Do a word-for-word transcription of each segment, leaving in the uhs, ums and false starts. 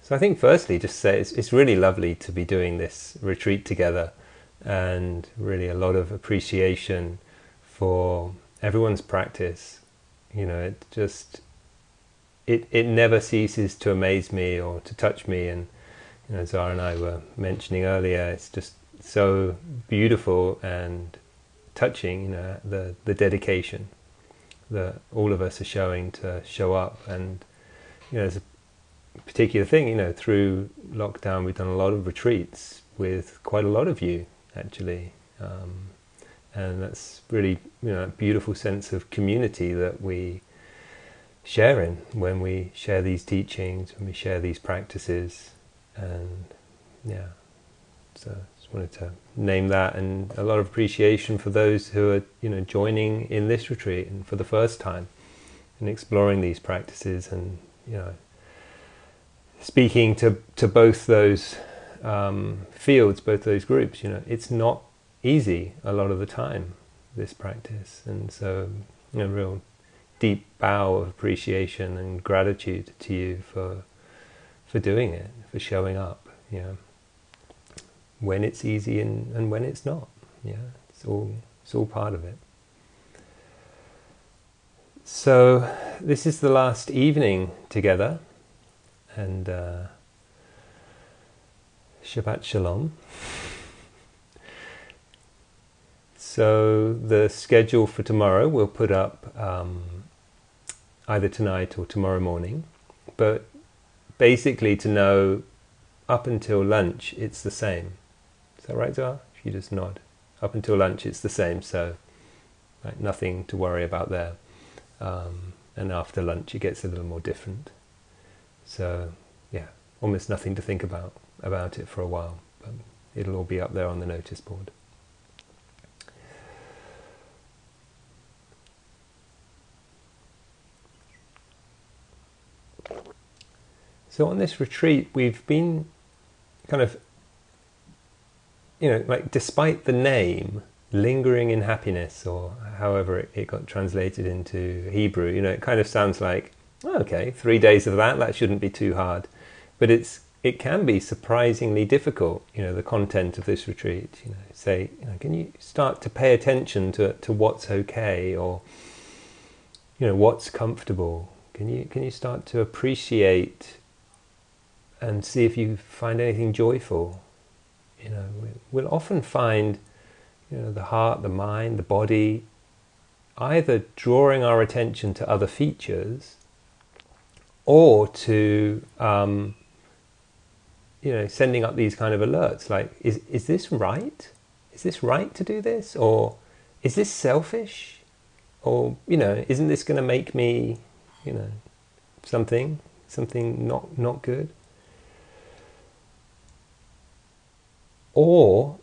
So I think firstly, just say it's, it's really lovely to be doing this retreat together, and really a lot of appreciation for everyone's practice. You know, it just, it, it never ceases to amaze me or to touch me. And, you know, Zara and I were mentioning earlier, it's just so beautiful and touching, you know, the, the dedication that all of us are showing to show up. And, you know, there's a particular thing, you know, through lockdown we've done a lot of retreats with quite a lot of you, actually. Um, and that's really, you know, a beautiful sense of community that we share in when we share these teachings, when we share these practices. And yeah, so just wanted to name that, and a lot of appreciation for those who are, you know, joining in this retreat and for the first time and exploring these practices, and, you know, speaking to, to both those um, fields, both those groups. You know, it's not easy a lot of the time, this practice. And so, you know, real deep bow of appreciation and gratitude to you for for doing it, for showing up, you know, when it's easy and, and when it's not. Yeah, it's all it's all part of it. So this is the last evening together. And uh, Shabbat Shalom. So the schedule for tomorrow we'll put up um, either tonight or tomorrow morning. But basically, to know up until lunch it's the same. Is that right, Zara? If you just nod. Up until lunch it's the same, so right, nothing to worry about there. Um, and after lunch it gets a little more different. So, yeah, almost nothing to think about about it for a while, but it'll all be up there on the notice board. So on this retreat, we've been kind of, you know, like, despite the name, lingering in happiness, or however it, it got translated into Hebrew, you know, it kind of sounds like, oh, okay, three days of that, that shouldn't be too hard. But it's it can be surprisingly difficult, you know, the content of this retreat. You know, say, you know, can you start to pay attention to to what's okay, or, you know, what's comfortable? Can you can you start to appreciate and see if you find anything joyful? You know, we, we'll often find, you know, the heart, the mind, the body, either drawing our attention to other features, or to, um, you know, sending up these kind of alerts, like, is is this right? Is this right to do this? Or is this selfish? Or, you know, isn't this going to make me, you know, something, something not, not good? Or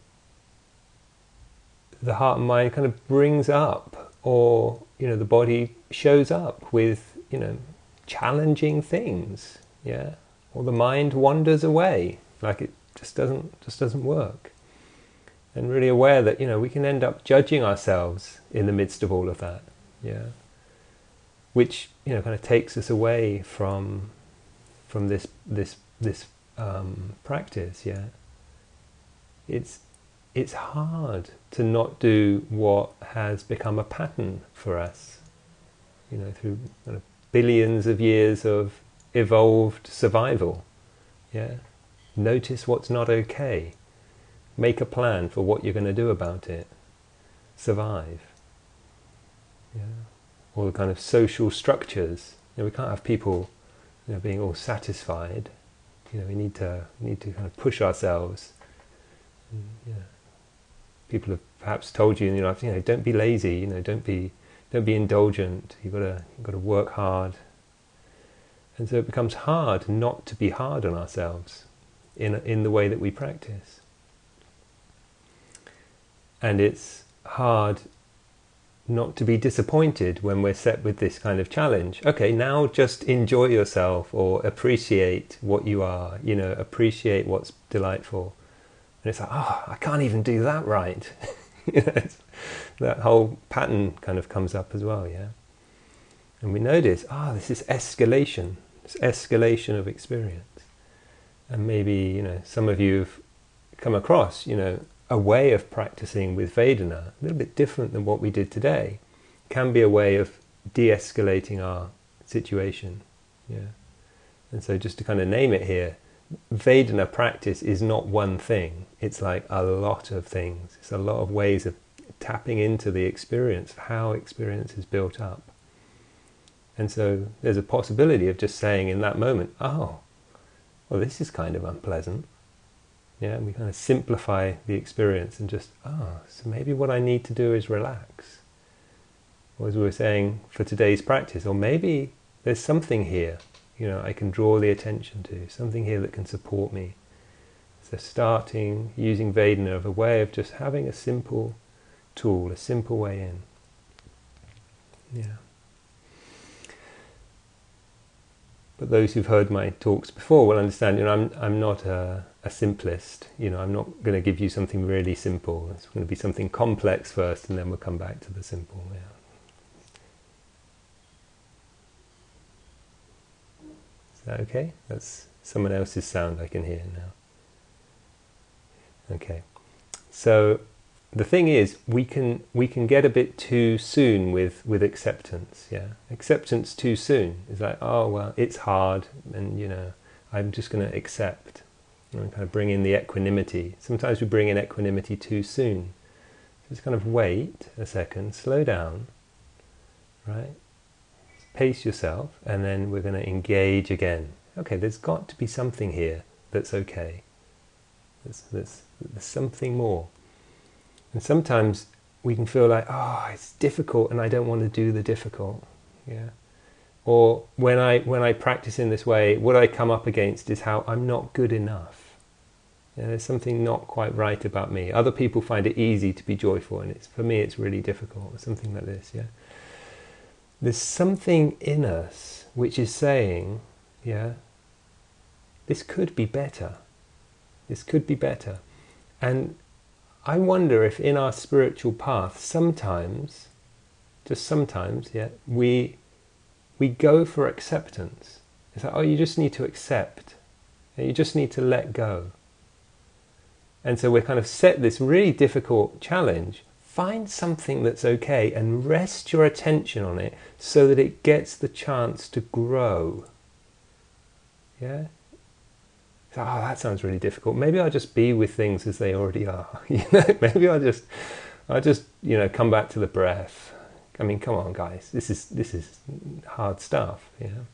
the heart and mind kind of brings up, or, you know, the body shows up with, you know, challenging things, yeah, or the mind wanders away, like it just doesn't just doesn't work. And really aware that, you know, we can end up judging ourselves in the midst of all of that, yeah, which, you know, kind of takes us away from from this this this um, practice, yeah. It's it's hard to not do what has become a pattern for us, you know, through kind of billions of years of evolved survival. Yeah, notice what's not okay. Make a plan for what you're going to do about it. Survive. Yeah, all the kind of social structures. You know, we can't have people, you know, being all satisfied. You know, we need to we need to kind of push ourselves. And, yeah, people have perhaps told you in your life, you know, don't be lazy. You know, don't be don't be indulgent. You've got to you've got to work hard. And so it becomes hard not to be hard on ourselves in in the way that we practice. And it's hard not to be disappointed when we're set with this kind of challenge. Okay, now just enjoy yourself, or appreciate what you are, you know, appreciate what's delightful. And it's like, oh, I can't even do that right. You know, it's, that whole pattern kind of comes up as well, yeah. And we notice, ah, oh, this is escalation, this escalation of experience. And maybe, you know, some of you have come across, you know, a way of practicing with Vedana, a little bit different than what we did today, can be a way of de-escalating our situation. Yeah. And so just to kind of name it here, Vedana practice is not one thing. It's like a lot of things. It's a lot of ways of tapping into the experience, of how experience is built up. And so there's a possibility of just saying in that moment, oh, well, this is kind of unpleasant. Yeah, and we kind of simplify the experience and just, oh, so maybe what I need to do is relax. Or as we were saying for today's practice, or maybe there's something here, you know, I can draw the attention to, something here that can support me. So starting using Vedana of a way of just having a simple tool, a simple way in. Yeah. But those who've heard my talks before will understand, you know, I'm I'm not a, a simplist. You know, I'm not going to give you something really simple. It's going to be something complex first, and then we'll come back to the simple. Yeah. Is that okay? That's someone else's sound I can hear now. Okay. So the thing is, we can we can get a bit too soon with, with acceptance. Yeah, acceptance too soon is like, oh well, it's hard, and you know, I'm just going to accept, and kind of bring in the equanimity. Sometimes we bring in equanimity too soon. Just kind of wait a second, slow down, right? Pace yourself, and then we're going to engage again. Okay, there's got to be something here that's okay. There's, there's, there's something more. And sometimes we can feel like, oh, it's difficult and I don't want to do the difficult. Yeah. Or when I when I practice in this way, what I come up against is how I'm not good enough. Yeah, there's something not quite right about me. Other people find it easy to be joyful, and it's for me it's really difficult. Something like this, yeah. There's something in us which is saying, yeah, this could be better. This could be better. And I wonder if in our spiritual path, sometimes, just sometimes, yeah, we we go for acceptance. It's like, oh, you just need to accept. You just need to let go. And so we're kind of set this really difficult challenge. Find something that's okay and rest your attention on it so that it gets the chance to grow. Yeah? Oh, that sounds really difficult. Maybe I'll just be with things as they already are. You know, maybe I'll just, I'll just, you know, come back to the breath. I mean, come on, guys. This is this is hard stuff. You know,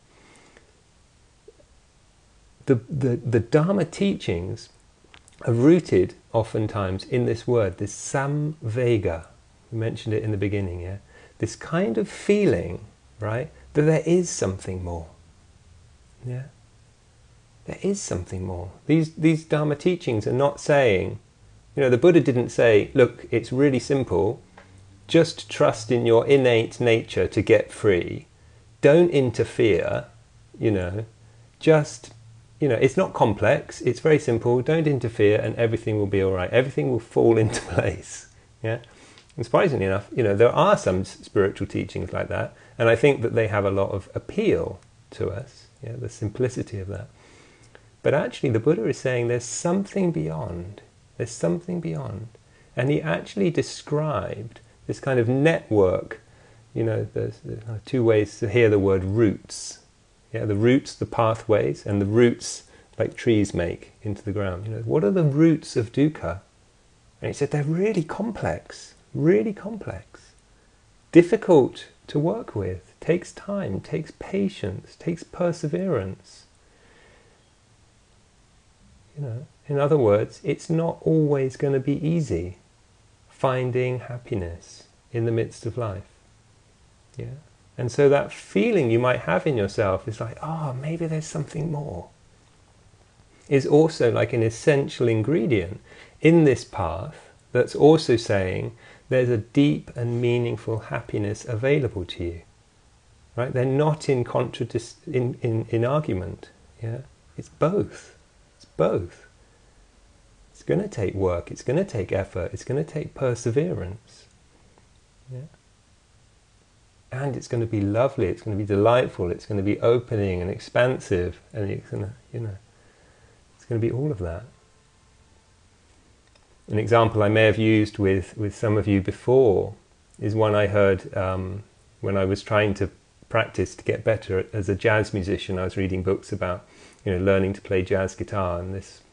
the the the Dharma teachings are rooted oftentimes in this word, this samvega. We mentioned it in the beginning. Yeah, this kind of feeling, right, that there is something more. Yeah. There is something more. These these Dharma teachings are not saying, you know, the Buddha didn't say, look, it's really simple, just trust in your innate nature to get free. Don't interfere, you know, just, you know, it's not complex, it's very simple, don't interfere and everything will be all right. Everything will fall into place. Yeah. And surprisingly enough, you know, there are some spiritual teachings like that, and I think that they have a lot of appeal to us, yeah, the simplicity of that. But actually the Buddha is saying there's something beyond. There's something beyond. And he actually described this kind of network. You know, there's two ways to hear the word roots. Yeah, the roots, the pathways, and the roots like trees make into the ground. You know, what are the roots of dukkha? And he said they're really complex, really complex. Difficult to work with. Takes time, takes patience, takes perseverance. You know, in other words, it's not always going to be easy finding happiness in the midst of life. Yeah. And so that feeling you might have in yourself is like, oh, maybe there's something more. Is also like an essential ingredient in this path that's also saying there's a deep and meaningful happiness available to you. Right? They're not in contradis- in, in, in argument. Yeah. It's both. Both. It's going to take work, it's going to take effort, it's going to take perseverance. Yeah. And it's going to be lovely, it's going to be delightful, it's going to be opening and expansive, and it's going to, you know, it's going to be all of that. An example I may have used with, with some of you before is one I heard um, when I was trying to practice to get better as a jazz musician. I was reading books about, you know, learning to play jazz guitar, and this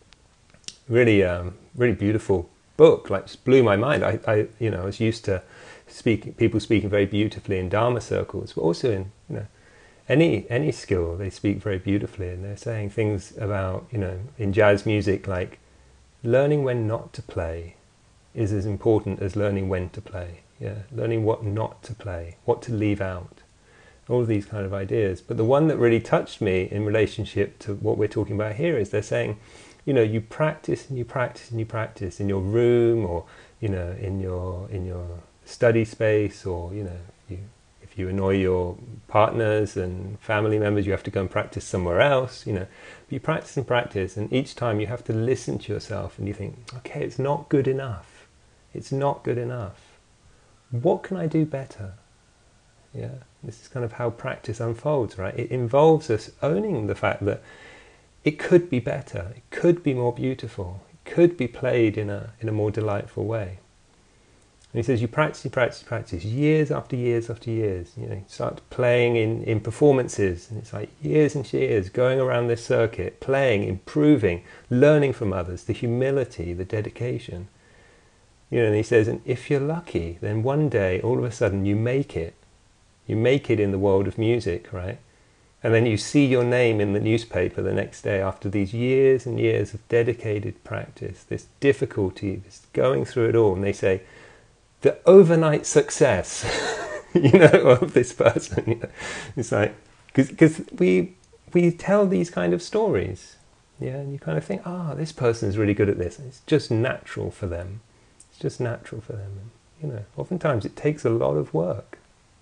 really, um, really beautiful book like just blew my mind. I, I, you know, I was used to speaking, people speaking very beautifully in Dharma circles, but also in, you know, any any skill they speak very beautifully, and they're saying things about, you know, in jazz music like learning when not to play is as important as learning when to play. Yeah, learning what not to play, what to leave out, all of these kind of ideas. But the one that really touched me in relationship to what we're talking about here is they're saying, you know, you practice and you practice and you practice in your room, or, you know, in your in your study space, or, you know, you, if you annoy your partners and family members, you have to go and practice somewhere else, you know. But you practice and practice, and each time you have to listen to yourself and you think, okay, it's not good enough. It's not good enough. What can I do better? Yeah, this is kind of how practice unfolds, right? It involves us owning the fact that it could be better, it could be more beautiful, it could be played in a in a more delightful way. And he says you practice, you practice, you practice, years after years after years. You know, you start playing in, in performances, and it's like years and years going around this circuit, playing, improving, learning from others, the humility, the dedication. You know, and he says, and if you're lucky, then one day, all of a sudden, you make it. You make it in the world of music, right? And then you see your name in the newspaper the next day after these years and years of dedicated practice, this difficulty, this going through it all, and they say, the overnight success, you know, of this person. You know? It's like, because we we tell these kind of stories, yeah, and you kind of think, ah, oh, this person is really good at this. It's just natural for them. It's just natural for them. And, you know, oftentimes it takes a lot of work.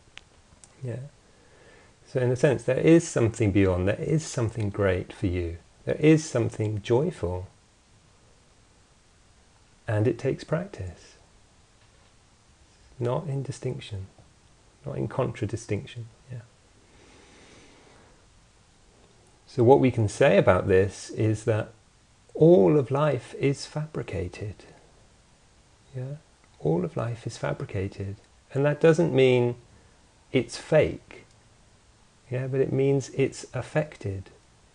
Yeah. So in a sense, there is something beyond. There is something great for you. There is something joyful. And it takes practice. Not in distinction. Not in contradistinction. Yeah. So what we can say about this is that all of life is fabricated. Yeah, all of life is fabricated, and that doesn't mean it's fake. Yeah, but it means it's affected.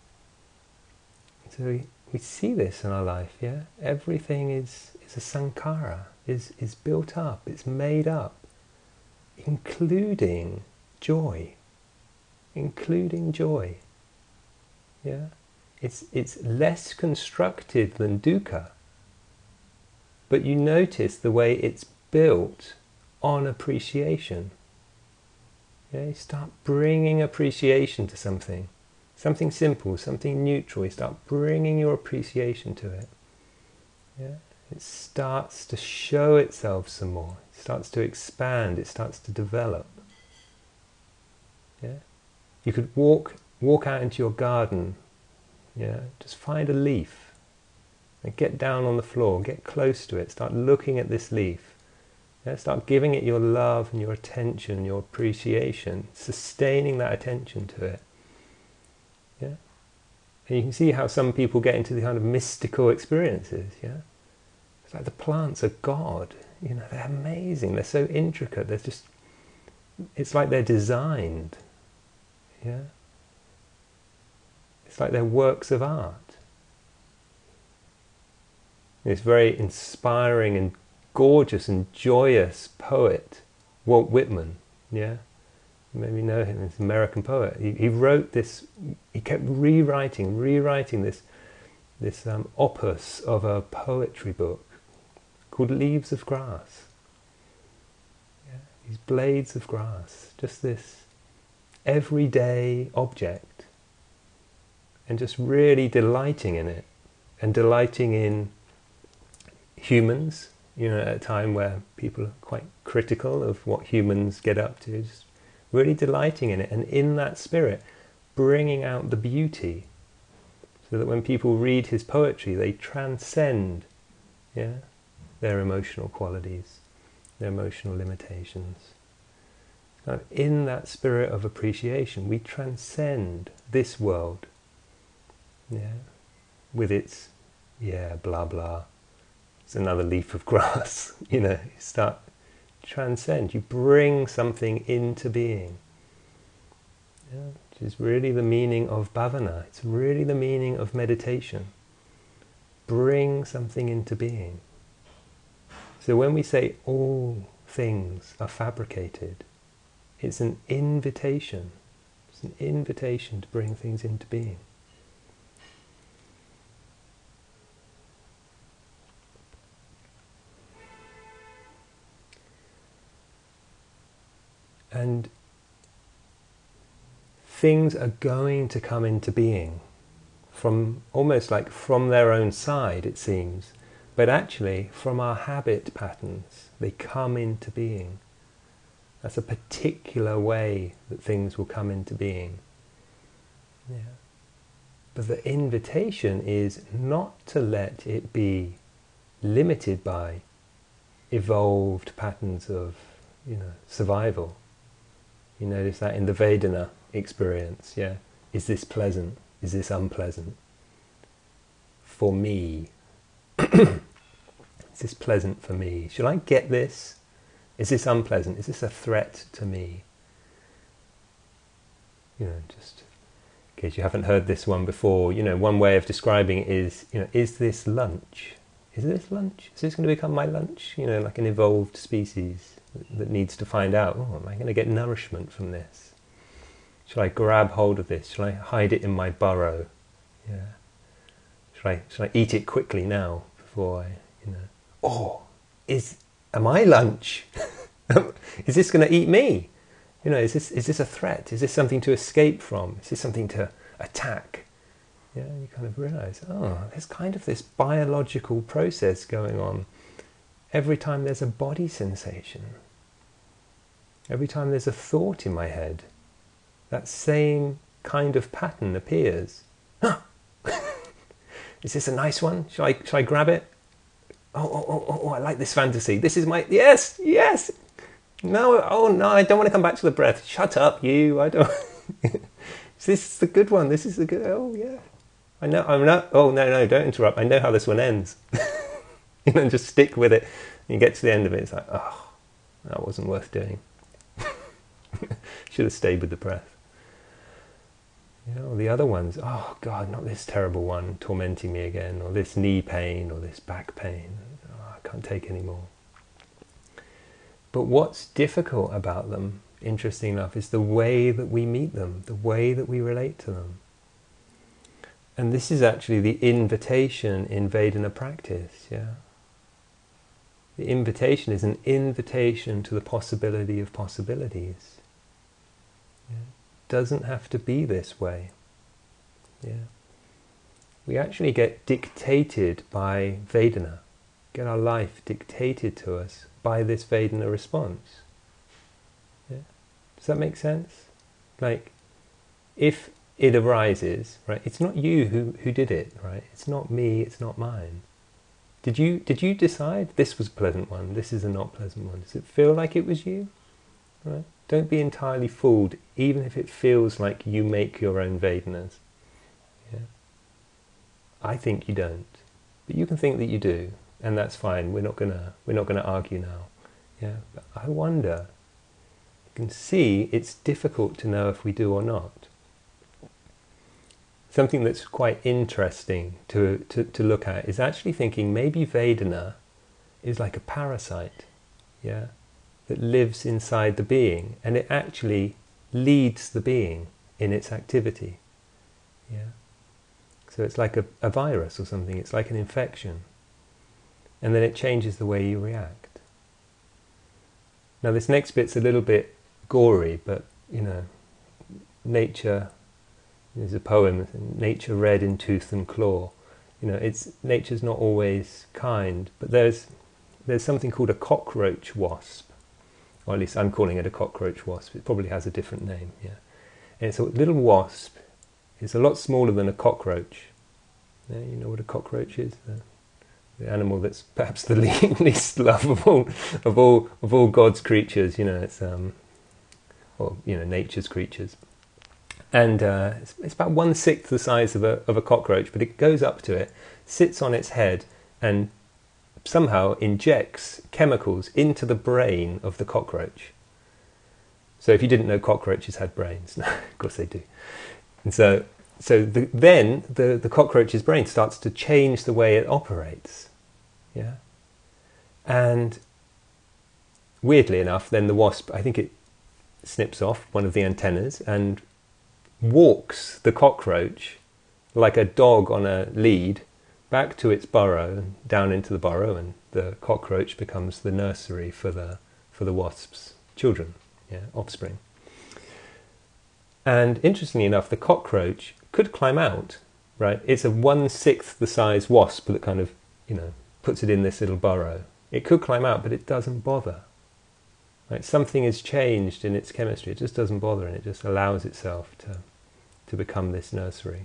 So we, we see this in our life. Yeah, everything is is a sankhara, is is built up, it's made up, including joy, including joy. Yeah, it's it's less constructed than dukkha. But you notice the way it's built on appreciation. Yeah, you start bringing appreciation to something. Something simple, something neutral. You start bringing your appreciation to it. Yeah, it starts to show itself some more. It starts to expand. It starts to develop. Yeah, you could walk walk out into your garden. Yeah, just find a leaf. And get down on the floor, get close to it, start looking at this leaf. Yeah, start giving it your love and your attention, your appreciation, sustaining that attention to it. Yeah? And you can see how some people get into the kind of mystical experiences. Yeah? It's like the plants are God. You know, they're amazing, they're so intricate, they're just, it's like they're designed. Yeah? It's like they're works of art. This very inspiring and gorgeous and joyous poet, Walt Whitman, yeah? You maybe know him, he's an American poet. He, he wrote this, he kept rewriting, rewriting this, this um, opus of a poetry book called Leaves of Grass. Yeah? These blades of grass, just this everyday object, and just really delighting in it, and delighting in humans, you know, at a time where people are quite critical of what humans get up to, just really delighting in it, and in that spirit, bringing out the beauty, so that when people read his poetry, they transcend, yeah, their emotional qualities, their emotional limitations. Now, in that spirit of appreciation, we transcend this world, yeah. with its, yeah, blah blah, it's another leaf of grass, you know, you start transcend, you bring something into being. Yeah, which is really the meaning of bhavana. It's really the meaning of meditation. Bring something into being. So when we say all things are fabricated, it's an invitation. It's an invitation to bring things into being. And things are going to come into being from almost like from their own side, it seems, but actually from our habit patterns they come into being. That's a particular way that things will come into being. Yeah. But the invitation is not to let it be limited by evolved patterns of, you know, survival. You notice that in the Vedana experience, yeah? Is this pleasant? Is this unpleasant? For me. Is this pleasant for me? Should I get this? Is this unpleasant? Is this a threat to me? You know, just in case you haven't heard this one before, you know, one way of describing it is, you know, is this lunch? Is this lunch? Is this going to become my lunch? You know, like an evolved species that needs to find out, oh, am I going to get nourishment from this? Should I grab hold of this? Should I hide it in my burrow? Yeah. Should I should I eat it quickly now before I, you know? Oh, is am I lunch? Is this going to eat me? You know, is this is this a threat? Is this something to escape from? Is this something to attack? Yeah, you kind of realise, oh, there's kind of this biological process going on every time there's a body sensation. Every time there's a thought in my head, that same kind of pattern appears. Huh. Is this a nice one? Shall I, shall I grab it? Oh, oh, oh, oh, oh, I like this fantasy. This is my, yes, yes. No, oh no, I don't want to come back to the breath. Shut up, you, I don't. Is this the good one? This is the good, oh yeah. I know, I'm not, oh no, no, don't interrupt. I know how this one ends. You know, just stick with it. And you get to the end of it, it's like, oh, that wasn't worth doing. Should have stayed with the breath. You know, the other ones, oh God, not this terrible one tormenting me again, or this knee pain, or this back pain. Oh, I can't take any more. But what's difficult about them, interesting enough, is the way that we meet them, the way that we relate to them. And this is actually the invitation in Vedana practice, yeah. The invitation is an invitation to the possibility of possibilities. Yeah. Doesn't have to be this way. Yeah. We actually get dictated by Vedana, get our life dictated to us by this Vedana response. Yeah. Does that make sense? Like, if it arises, right, it's not you who, who did it, right? It's not me, it's not mine. Did you did you decide this was a pleasant one, this is a not pleasant one? Does it feel like it was you? Right? Don't be entirely fooled, even if it feels like you make your own Vedanas. Yeah. I think you don't, but you can think that you do, and that's fine. We're not gonna we're not gonna argue now. Yeah. But I wonder. You can see it's difficult to know if we do or not. Something that's quite interesting to, to, to look at is actually thinking maybe Vedana is like a parasite, yeah, that lives inside the being, and it actually leads the being in its activity. Yeah. So it's like a, a virus or something, it's like an infection. And then it changes the way you react. Now this next bit's a little bit gory, but you know, nature. There's a poem, nature red in tooth and claw. You know, it's nature's not always kind, but there's there's something called a cockroach wasp, or at least I'm calling it a cockroach wasp. It probably has a different name, yeah. And it's a little wasp. It's a lot smaller than a cockroach. Yeah, you know what a cockroach is? The, the animal that's perhaps the least lovable of all of all God's creatures. You know, it's um, or you know, nature's creatures. And uh, it's, it's about one-sixth the size of a, of a cockroach, but it goes up to it, sits on its head, and somehow injects chemicals into the brain of the cockroach. So if you didn't know cockroaches had brains, no, of course they do. And so, so the, then the, the cockroach's brain starts to change the way it operates. Yeah. And weirdly enough, then the wasp, I think it snips off one of the antennas and walks the cockroach like a dog on a lead back to its burrow, down into the burrow, and the cockroach becomes the nursery for the for the wasp's children, yeah, offspring. And interestingly enough, the cockroach could climb out, right? It's a one-sixth the size wasp that kind of, you know, puts it in this little burrow. It could climb out, but it doesn't bother. Right? Something has changed in its chemistry. It just doesn't bother, and it just allows itself to to become this nursery.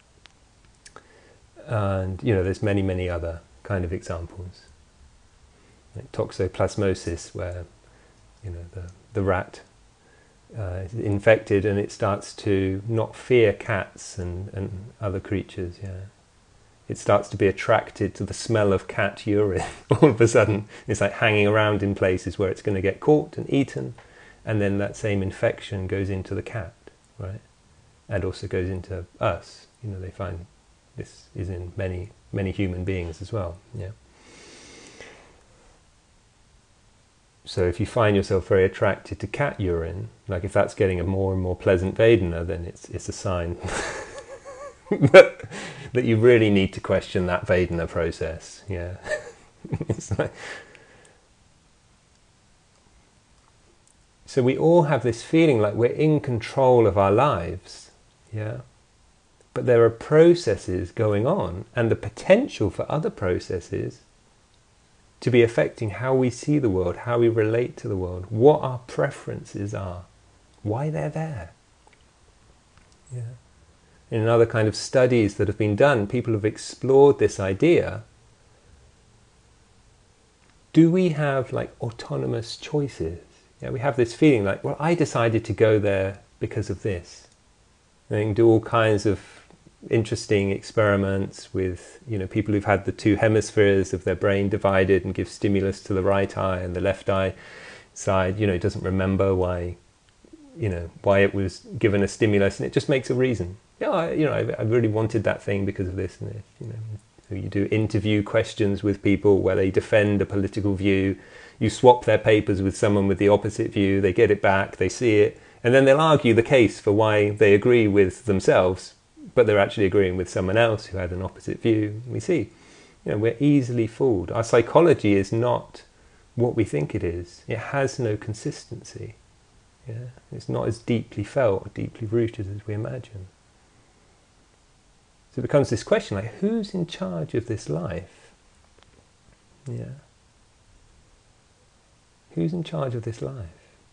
And, you know, there's many, many other kind of examples. Like toxoplasmosis, where, you know, the, the rat uh, is infected and it starts to not fear cats and, and other creatures, yeah. It starts to be attracted to the smell of cat urine all of a sudden. It's like hanging around in places where it's going to get caught and eaten, and then that same infection goes into the cat, right? And also goes into us. You know, they find this is in many, many human beings as well, yeah. So if you find yourself very attracted to cat urine, like if that's getting a more and more pleasant Vedana, then it's it's a sign that, that you really need to question that Vedana process, yeah. It's like, so we all have this feeling like we're in control of our lives, yeah. But there are processes going on, and the potential for other processes to be affecting how we see the world, how we relate to the world, what our preferences are, why they're there. Yeah. In other kind of studies that have been done, people have explored this idea. Do we have like autonomous choices? Yeah, we have this feeling like, well, I decided to go there because of this. And you can do all kinds of interesting experiments with, you know, people who've had the two hemispheres of their brain divided and give stimulus to the right eye, and the left eye side, you know, doesn't remember why, you know, why it was given a stimulus, and it just makes a reason. Yeah, I, you know, I, I really wanted that thing because of this and this. You know, so you do interview questions with people where they defend a political view. You swap their papers with someone with the opposite view. They get it back. They see it, and then they'll argue the case for why they agree with themselves, but they're actually agreeing with someone else who had an opposite view. We see, you know, we're easily fooled. Our psychology is not what we think it is. It has no consistency. Yeah, it's not as deeply felt, deeply rooted as we imagine. So it becomes this question, like, who's in charge of this life? Yeah. Who's in charge of this life?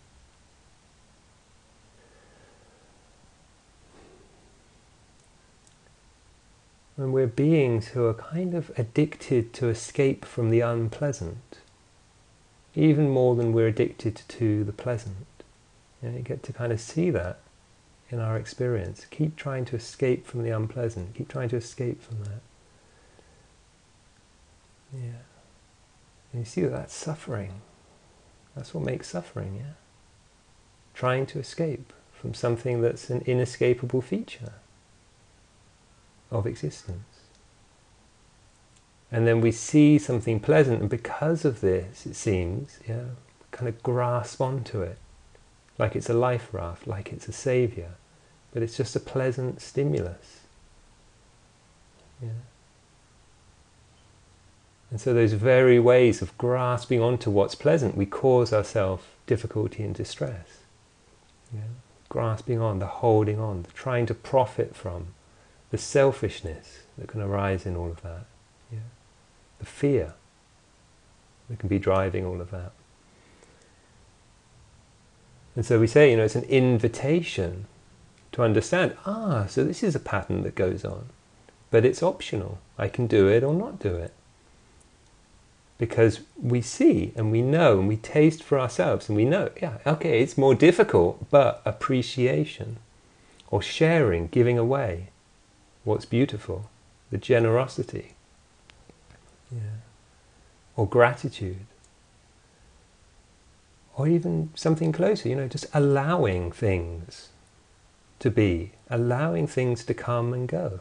And we're beings who are kind of addicted to escape from the unpleasant, even more than we're addicted to the pleasant. You know, you get to kind of see that in our experience. Keep trying to escape from the unpleasant. Keep trying to escape from that. Yeah. And you see that that's suffering. That's what makes suffering, yeah? Trying to escape from something that's an inescapable feature of existence. And then we see something pleasant, and because of this, it seems, yeah, kind of grasp onto it, like it's a life raft, like it's a saviour, but it's just a pleasant stimulus. Yeah. And so those very ways of grasping onto what's pleasant, we cause ourselves difficulty and distress. Yeah. Grasping on, the holding on, the trying to profit from, the selfishness that can arise in all of that, yeah. The fear that can be driving all of that. And so we say, you know, it's an invitation to understand, ah, so this is a pattern that goes on, but it's optional. I can do it or not do it. Because we see and we know and we taste for ourselves and we know, yeah, okay, it's more difficult, but appreciation, or sharing, giving away what's beautiful, the generosity, yeah. Or gratitude, or even something closer, you know, just allowing things to be, allowing things to come and go.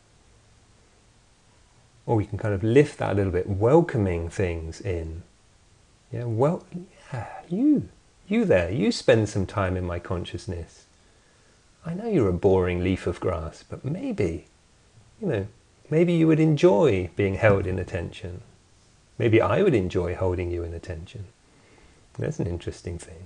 Or we can kind of lift that a little bit, welcoming things in. Yeah, well, yeah, you, you there, you spend some time in my consciousness. I know you're a boring leaf of grass, but maybe, you know, maybe you would enjoy being held in attention. Maybe I would enjoy holding you in attention. That's an interesting thing.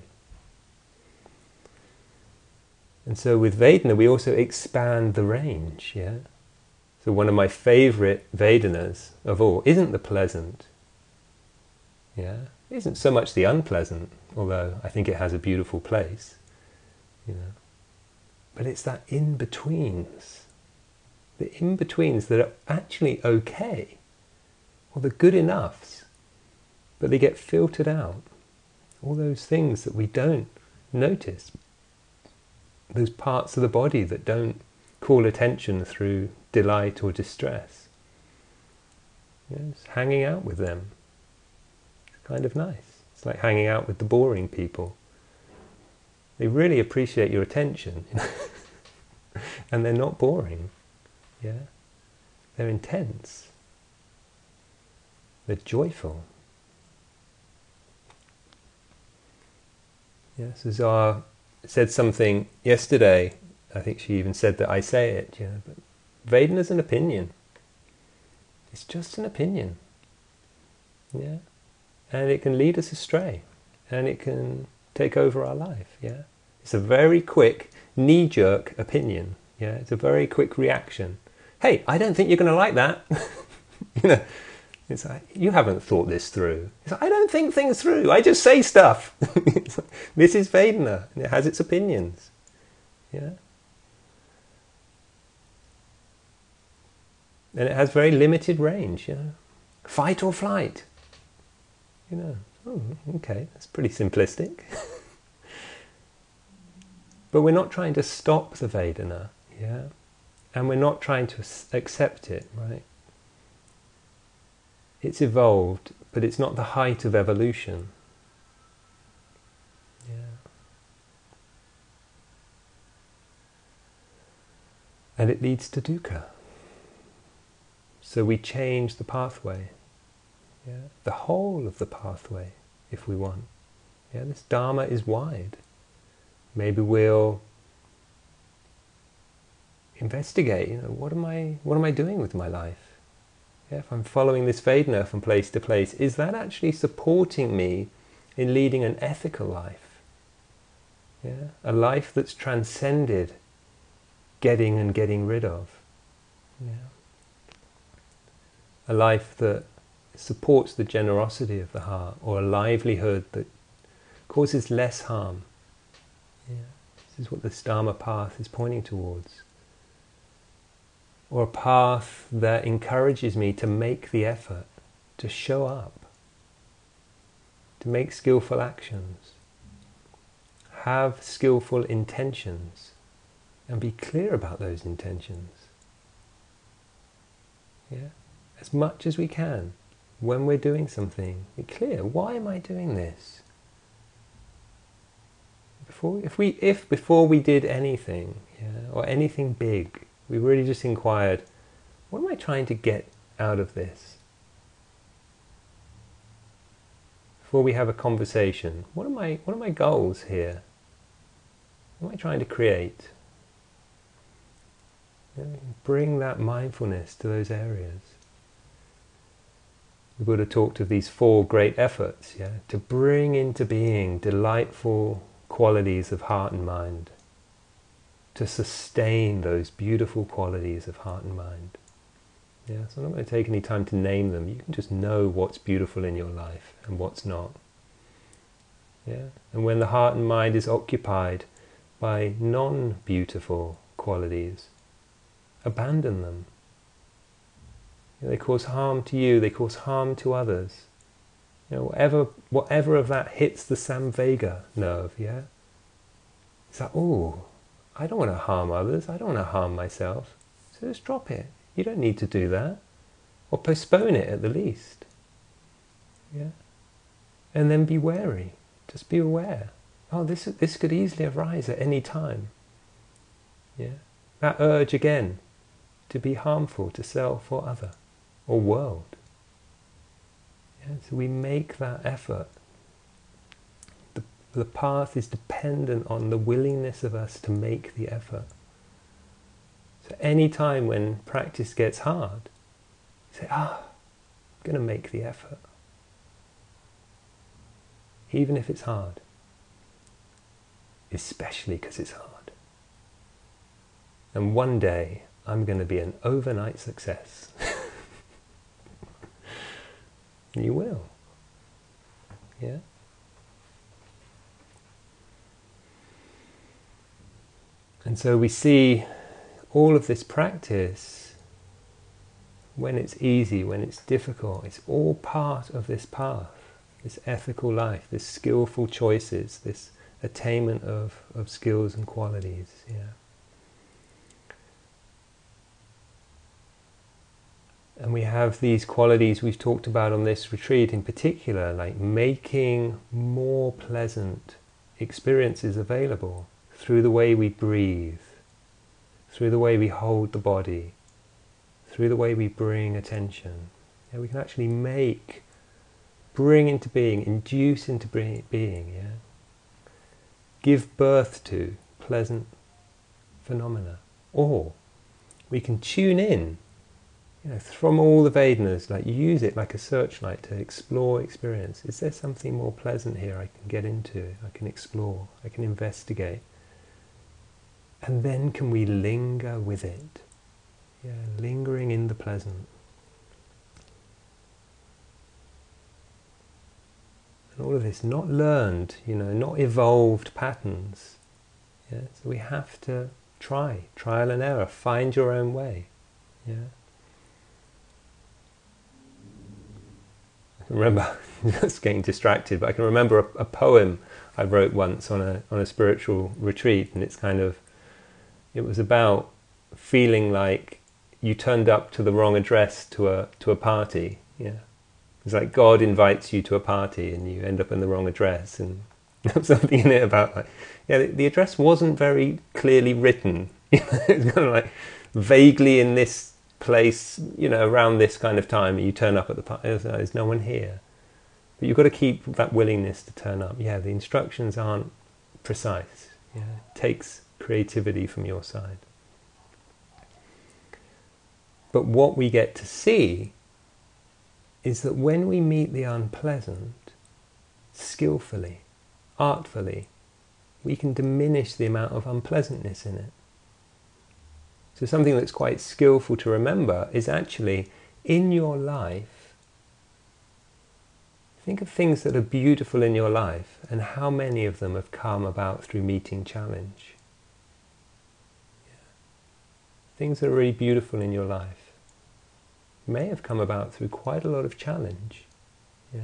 And so with Vedana, we also expand the range, yeah? So one of my favorite Vedanas of all isn't the pleasant, yeah? It isn't so much the unpleasant, although I think it has a beautiful place, you know? But it's that in-betweens, the in-betweens that are actually okay, or the good enoughs, but they get filtered out. All those things that we don't notice, those parts of the body that don't call attention through delight or distress. Yes, hanging out with them. It's kind of nice. It's like hanging out with the boring people. They really appreciate your attention. And they're not boring. Yeah? They're intense. They're joyful. Yes, Azar said something yesterday. I think she even said that I say it. You know, but Vedana is an opinion. It's just an opinion. Yeah, and it can lead us astray, and it can take over our life. Yeah, it's a very quick knee-jerk opinion. Yeah, it's a very quick reaction. Hey, I don't think you're going to like that. You know. It's like, you haven't thought this through. It's like, I don't think things through. I just say stuff. It's like, this is Vedana, and it has its opinions. Yeah. And it has very limited range, you know. Fight or flight. You know, oh, okay, that's pretty simplistic. But we're not trying to stop the Vedana, yeah. And we're not trying to accept it, right? It's evolved, but it's not the height of evolution. Yeah. And it leads to dukkha. So we change the pathway. Yeah. The whole of the pathway, if we want. Yeah. This Dharma is wide. Maybe we'll investigate, you know, what am I what am I doing with my life? Yeah, if I'm following this Vedana from place to place, is that actually supporting me in leading an ethical life? Yeah, a life that's transcended getting and getting rid of. Yeah. A life that supports the generosity of the heart, or a livelihood that causes less harm. Yeah. This is what the Dharma path is pointing towards. Or a path that encourages me to make the effort, to show up, to make skillful actions, have skillful intentions, and be clear about those intentions. Yeah? As much as we can, when we're doing something, be clear, why am I doing this? Before, if we, if before we did anything, yeah, or anything big, we really just inquired, what am I trying to get out of this? Before we have a conversation, what are my, what are my goals here? What am I trying to create? You know, bring that mindfulness to those areas. The Buddha talked of these four great efforts, yeah, to bring into being delightful qualities of heart and mind, to sustain those beautiful qualities of heart and mind. Yeah, so I'm not going to take any time to name them. You can just know what's beautiful in your life and what's not. Yeah, and when the heart and mind is occupied by non-beautiful qualities, abandon them. You know, they cause harm to you, they cause harm to others. You know, whatever, whatever of that hits the samvega nerve, yeah? It's like, oh, I don't want to harm others, I don't want to harm myself. So just drop it. You don't need to do that. Or postpone it at the least. Yeah? And then be wary. Just be aware. Oh, this this could easily arise at any time. Yeah? That urge again to be harmful to self or other or world. Yeah? So we make that effort. The, the path is dependent on the willingness of us to make the effort. So any time when practice gets hard, say, ah, I'm going to make the effort. Even if it's hard. Especially because it's hard. And one day, I'm going to be an overnight success. You will. Yeah? And so we see all of this practice, when it's easy, when it's difficult, it's all part of this path, this ethical life, this skillful choices, this attainment of, of skills and qualities. Yeah. And we have these qualities we've talked about on this retreat in particular, like making more pleasant experiences available through the way we breathe, through the way we hold the body, through the way we bring attention. Yeah, we can actually make, bring into being, induce into being, yeah? Give birth to pleasant phenomena. Or we can tune in, you know, from all the Vedanas, like use it like a searchlight to explore experience. Is there something more pleasant here I can get into, I can explore, I can investigate? And then can we linger with it? Yeah, lingering in the pleasant. And all of this, not learned, you know, not evolved patterns. Yeah? So we have to try, trial and error, find your own way. Yeah. I can remember, just getting distracted, but I can remember a, a poem I wrote once on a on a spiritual retreat, and it's kind of, it was about feeling like you turned up to the wrong address to a to a party. Yeah, it's like God invites you to a party and you end up in the wrong address, and something in it about like, yeah, the, the address wasn't very clearly written. It's kind of like vaguely in this place, you know, around this kind of time, you turn up at the party. There's no one here, but you've got to keep that willingness to turn up. Yeah, the instructions aren't precise. Yeah, it takes creativity from your side. But what we get to see is that when we meet the unpleasant, skillfully, artfully, we can diminish the amount of unpleasantness in it. So something that's quite skillful to remember is actually, in your life, think of things that are beautiful in your life and how many of them have come about through meeting challenge. Yeah. Things that are really beautiful in your life may have come about through quite a lot of challenge. Yeah.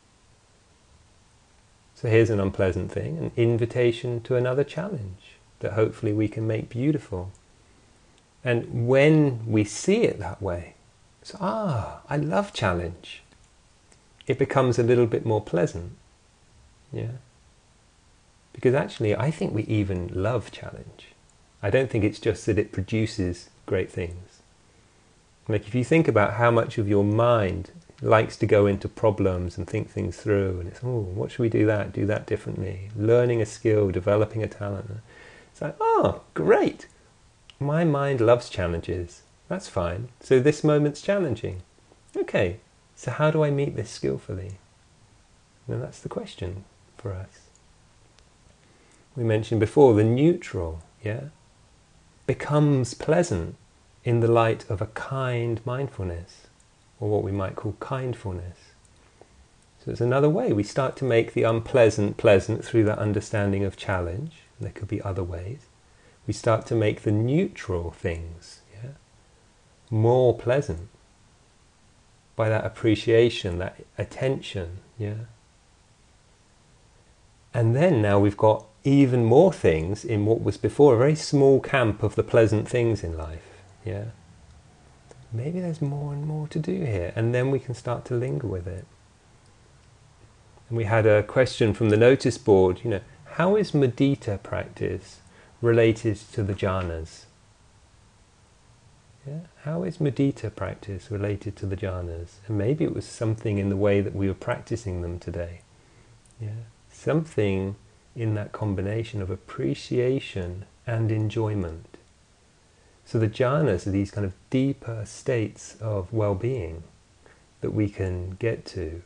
So here's an unpleasant thing, an invitation to another challenge that hopefully we can make beautiful. And when we see it that way, so, ah, I love challenge, it becomes a little bit more pleasant. Yeah. Because actually, I think we even love challenge. I don't think it's just that it produces great things. Like if you think about how much of your mind likes to go into problems and think things through, and it's, oh, what should we do that, do that differently, learning a skill, developing a talent. It's like, oh, great. My mind loves challenges. That's fine. So this moment's challenging. Okay, so how do I meet this skillfully? And that's the question for us. We mentioned before, the neutral, yeah, becomes pleasant in the light of a kind mindfulness, or what we might call kindfulness. So it's another way. We start to make the unpleasant pleasant through that understanding of challenge. There could be other ways. We start to make the neutral things, yeah, more pleasant by that appreciation, that attention, yeah. And then now we've got even more things in what was before a very small camp of the pleasant things in life. Yeah, maybe there's more and more to do here, and then we can start to linger with it. And we had a question from the notice board, you know, how is mudita practice related to the jhanas? Yeah? How is mudita practice related to the jhanas? And maybe it was something in the way that we were practicing them today. Yeah? Something in that combination of appreciation and enjoyment. So the jhanas are these kind of deeper states of well-being that we can get to.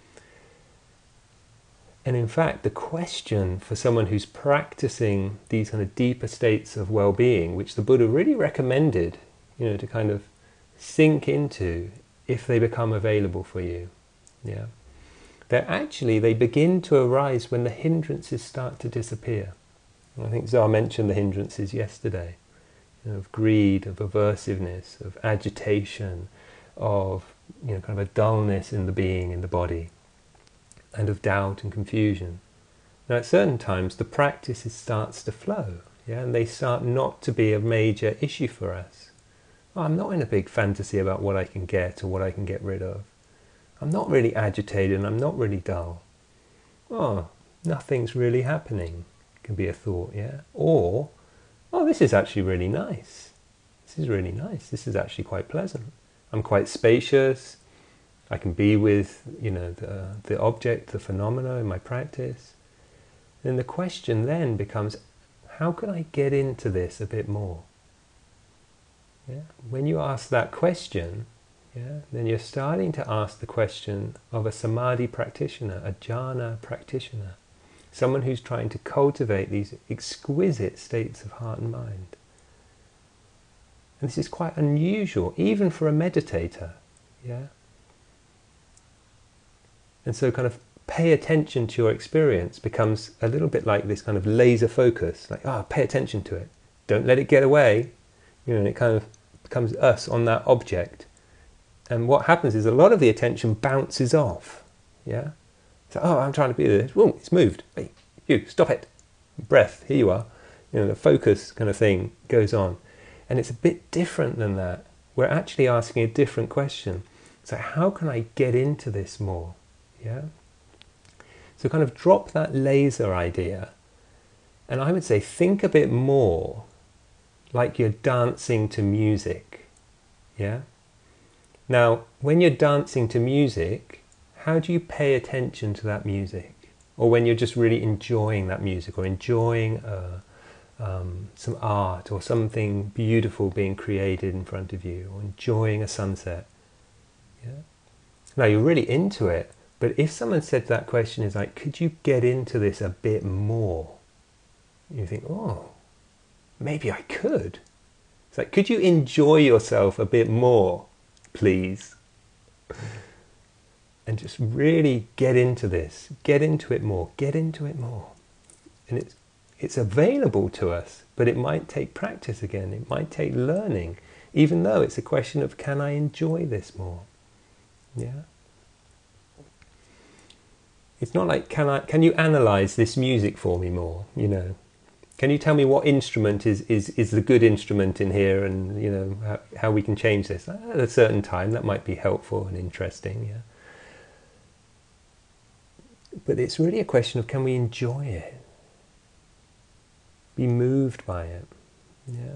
And in fact, the question for someone who's practicing these kind of deeper states of well-being, which the Buddha really recommended, you know, to kind of sink into if they become available for you, yeah, that actually they begin to arise when the hindrances start to disappear. And I think Zah mentioned the hindrances yesterday, you know, of greed, of aversiveness, of agitation, of, you know, kind of a dullness in the being, in the body, and of doubt and confusion. Now at certain times the practice starts to flow, yeah, and they start not to be a major issue for us. Oh, I'm not in a big fantasy about what I can get or what I can get rid of. I'm not really agitated and I'm not really dull. Oh, nothing's really happening, can be a thought, yeah? Or, oh, this is actually really nice. This is really nice. This is actually quite pleasant. I'm quite spacious. I can be with, you know, the, the object, the phenomena in my practice. And the question then becomes, how can I get into this a bit more? Yeah? When you ask that question, yeah, then you're starting to ask the question of a samadhi practitioner, a jhana practitioner, someone who's trying to cultivate these exquisite states of heart and mind. And this is quite unusual, even for a meditator. Yeah. And so kind of pay attention to your experience becomes a little bit like this kind of laser focus, like, ah, oh, pay attention to it. Don't let it get away. You know, and it kind of becomes us on that object. And what happens is a lot of the attention bounces off. Yeah? So, oh, I'm trying to be this. Whoa, it's moved. Hey, you, stop it. Breath, here you are. You know, the focus kind of thing goes on. And it's a bit different than that. We're actually asking a different question. So how can I get into this more? Yeah? So kind of drop that laser idea. And I would say think a bit more like you're dancing to music. Yeah? Now, when you're dancing to music, how do you pay attention to that music? Or when you're just really enjoying that music, or enjoying uh, um, some art, or something beautiful being created in front of you, or enjoying a sunset. Yeah? Now, you're really into it, but if someone said that question is like, could you get into this a bit more? You think, oh, maybe I could. It's like, could you enjoy yourself a bit more? Please. And just really get into this. Get into it more. Get into it more. And it's it's available to us, but it might take practice again. It might take learning, even though it's a question of, can I enjoy this more? Yeah. It's not like, can I can you analyze this music for me more? You know. Can you tell me what instrument is, is, is the good instrument in here, and you know how, how we can change this at a certain time? That might be helpful and interesting, yeah. But it's really a question of, can we enjoy it? Be moved by it, yeah.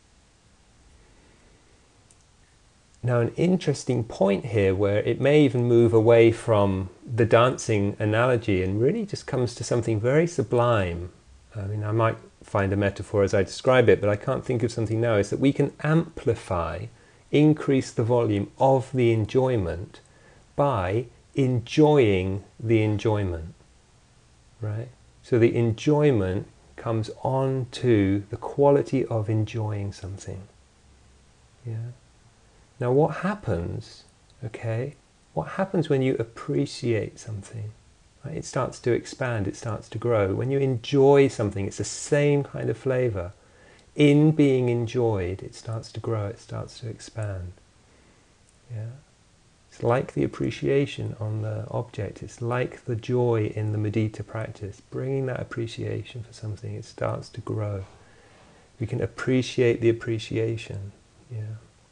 Now, an interesting point here where it may even move away from the dancing analogy and really just comes to something very sublime. I mean, I might find a metaphor as I describe it, but I can't think of something now, is that we can amplify, increase the volume of the enjoyment by enjoying the enjoyment, right? So the enjoyment comes on to the quality of enjoying something, yeah? Now what happens, okay, what happens when you appreciate something? It starts to expand, it starts to grow. When you enjoy something, it's the same kind of flavour. In being enjoyed, it starts to grow, it starts to expand. Yeah. It's like the appreciation on the object. It's like the joy in the mudita practice. Bringing that appreciation for something, it starts to grow. We can appreciate the appreciation. Yeah.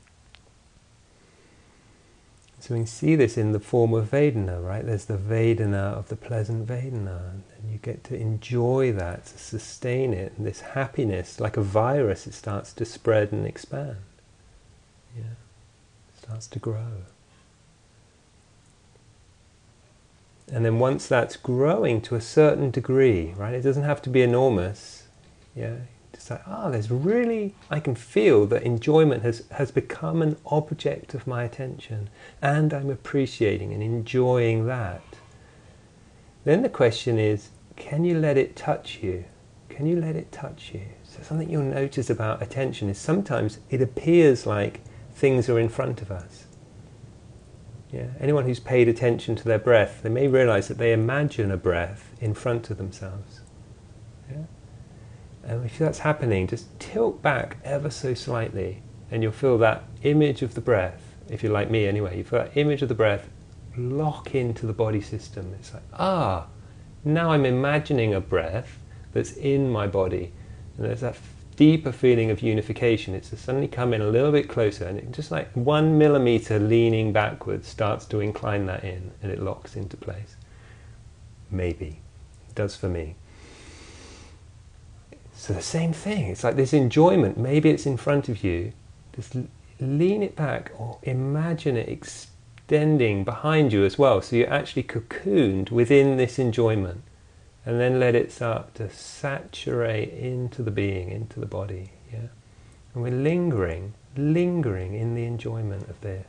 So we can see this in the form of Vedana, right? There's the Vedana of the pleasant Vedana, and you get to enjoy that, to sustain it, and this happiness, like a virus, it starts to spread and expand. Yeah, it starts to grow. And then once that's growing to a certain degree, right? It doesn't have to be enormous. Yeah. It's like, ah, oh, there's really, I can feel that enjoyment has, has become an object of my attention, and I'm appreciating and enjoying that. Then the question is, can you let it touch you? Can you let it touch you? So something you'll notice about attention is sometimes it appears like things are in front of us. Yeah. Anyone who's paid attention to their breath, they may realize that they imagine a breath in front of themselves. Yeah. And if that's happening, just tilt back ever so slightly, and you'll feel that image of the breath, if you're like me anyway, you feel that image of the breath lock into the body system. It's like, ah, now I'm imagining a breath that's in my body. And there's that deeper feeling of unification. It's to suddenly come in a little bit closer, and it just like one millimeter leaning backwards starts to incline that in, and it locks into place. Maybe. It does for me. So the same thing, it's like this enjoyment, maybe it's in front of you, just lean it back or imagine it extending behind you as well, so you're actually cocooned within this enjoyment, and then let it start to saturate into the being, into the body. Yeah, and we're lingering, lingering in the enjoyment of this.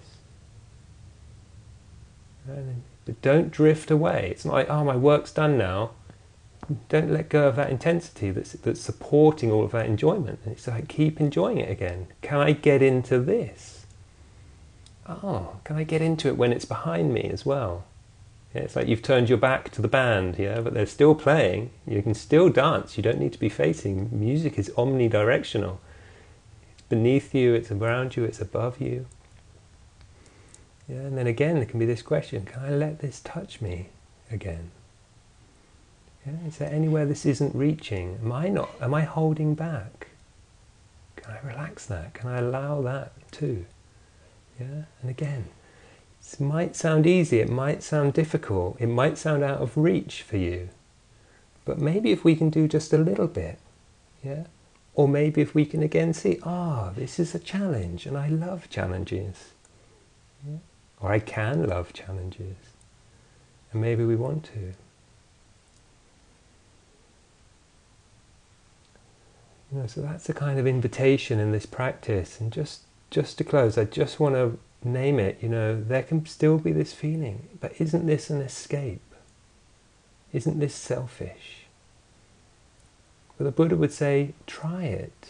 And, but don't drift away. It's not like, oh, my work's done now. Don't let go of that intensity that's, that's supporting all of that enjoyment. And it's like, keep enjoying it again. Can I get into this? Oh, can I get into it when it's behind me as well? Yeah, it's like you've turned your back to the band, yeah, but they're still playing. You can still dance. You don't need to be facing. Music is omnidirectional. It's beneath you, it's around you, it's above you. Yeah, and then again, there can be this question, can I let this touch me again? Yeah, is there anywhere this isn't reaching? Am I not? Am I holding back? Can I relax that? Can I allow that too? Yeah, and again, it might sound easy, it might sound difficult, it might sound out of reach for you, but maybe if we can do just a little bit, yeah, or maybe if we can again see, ah, oh, this is a challenge, and I love challenges, yeah? Or I can love challenges, and maybe we want to. You know, so that's the kind of invitation in this practice. And just, just to close, I just want to name it, you know, there can still be this feeling, but isn't this an escape? Isn't this selfish? But the Buddha would say, try it.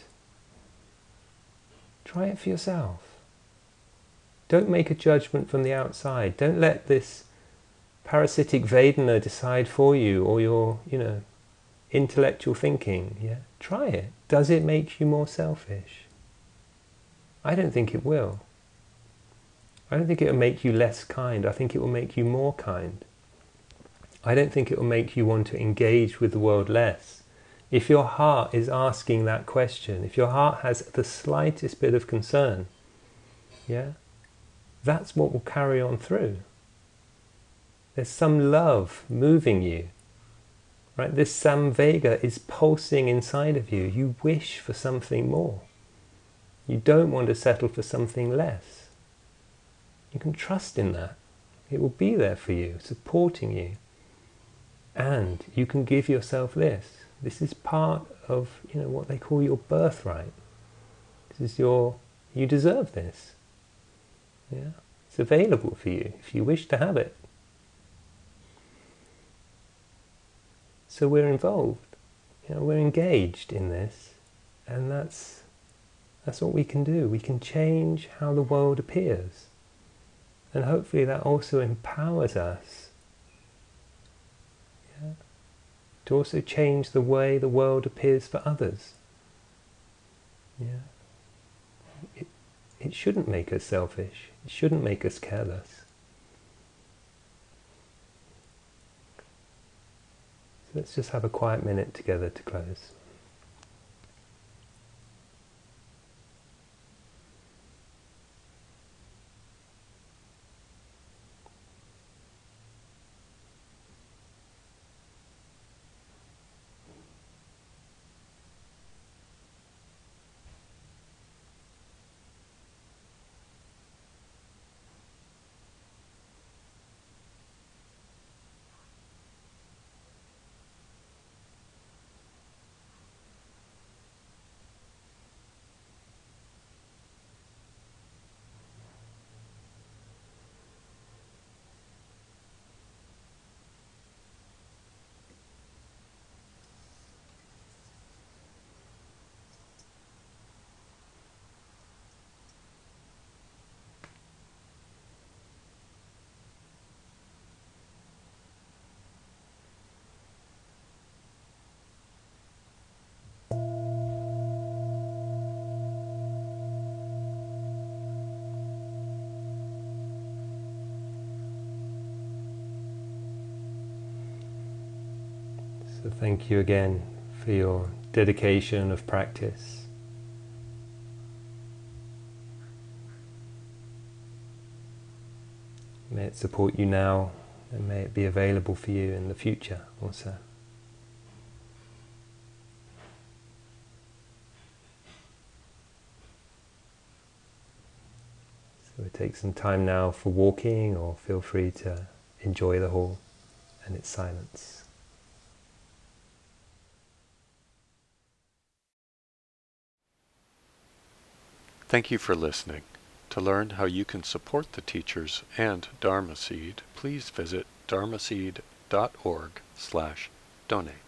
Try it for yourself. Don't make a judgment from the outside. Don't let this parasitic Vedana decide for you, or your, you know, intellectual thinking. Yeah, try it. Does it make you more selfish? I don't think it will. I don't think it will make you less kind. I think it will make you more kind. I don't think it will make you want to engage with the world less. If your heart is asking that question, if your heart has the slightest bit of concern, yeah, that's what will carry on through. There's some love moving you. Right? This samvega is pulsing inside of you. You wish for something more. You don't want to settle for something less. You can trust in that. It will be there for you, supporting you. And you can give yourself this. This is part of, you know, what they call your birthright. This is your, you deserve this. Yeah? It's available for you if you wish to have it. So we're involved, you know, we're engaged in this, and that's that's what we can do. We can change how the world appears, and hopefully that also empowers us, yeah, to also change the way the world appears for others. Yeah, it it shouldn't make us selfish. It shouldn't make us careless. So let's just have a quiet minute together to close. So thank you again for your dedication of practice. May it support you now, and may it be available for you in the future also. So we take some time now for walking, or feel free to enjoy the hall and its silence. Thank you for listening. To learn how you can support the teachers and Dharma Seed, please visit dharmaseed dot org slash donate.